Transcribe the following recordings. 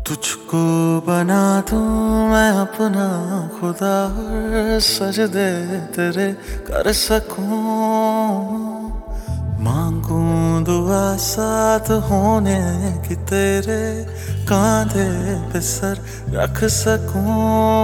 तुझको बना दूं मैं अपना खुदा, और सजदे तेरे कर सकूं। मांगूं दुआ साथ होने की, तेरे कांधे पे सर रख सकूं।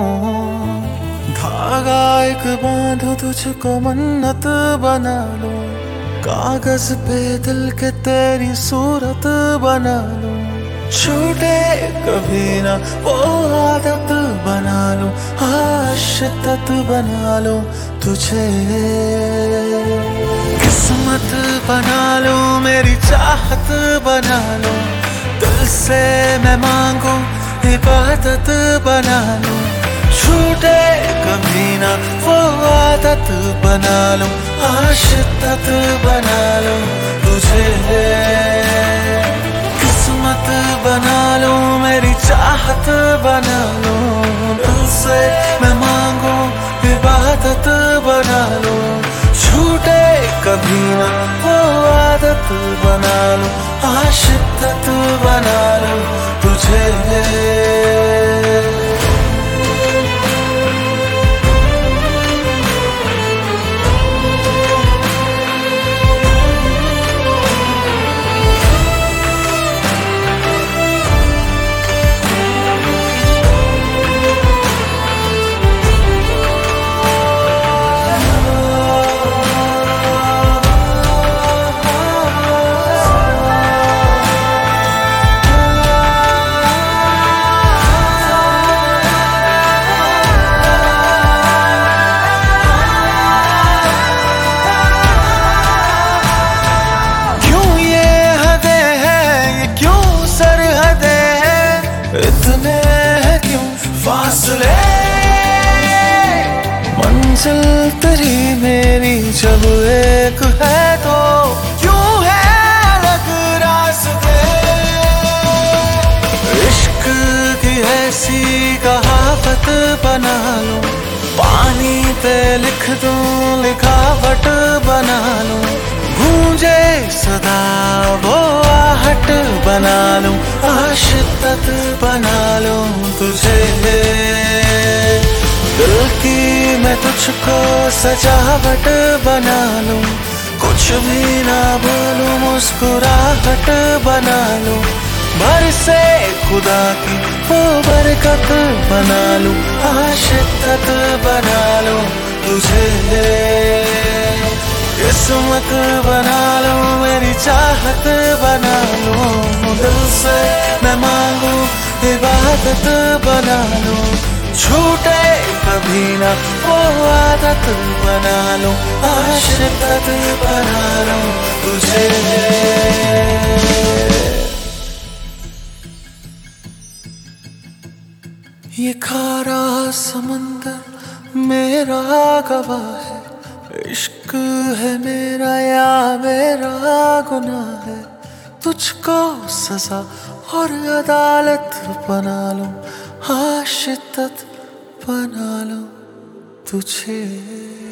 धागा एक बांधो तुझको मन्नत बना लूं, कागज पे दिल के तेरी सूरत बना लूं। छूटे कभी ना वो आदत बना लूं, आशिकत बना लूं तुझे। किस्मत बना लूं, मेरी चाहत बना लूं, दिल से मैं मांगूं इबादत बना लूं। छूटे कभी ना वो आदत बना लूं, आशिकत बना लूं तुझे। किस्मत बना लूं, मेरी चाहत बना लूं, दिल से मैं मांगूं इबादत बना लूं। छूटे कभी ना वो आदत बना लूं, आशिकत बना लूं तुझे। इतने हैं क्यों फासले, मंजिल तेरी मेरी जब एक है तो क्यों है अलग रास्ते। इश्क की ऐसी कहावत बना लूं, पानी पे लिख दूं लिखावट बना लूं। गूंजे सदा वो आहट बना लूं, आशिकत बना लूं तुझे। दिल की मैं तुझको सजावट बना लूं, कुछ भी ना बोलूं मुस्कुराहट बना लूं। बरसे खुदा की वो बरकत बना लूं, आशिकत बना लूं तुझे। किस्मत बना लूं, मेरी चाहत बना लूं, दिल से मैं मांगूं इबादत बना लूं। छूटे कभी ना वो आदत बना लूं, आशिकत बना लूं तुझे। ये खारा समंदर मेरा गवाह है, इश्क है मेरा या मेरा गुनाह है। तुझको सजा और अदालत बना लूं, आशिकत बना लूं तुझे।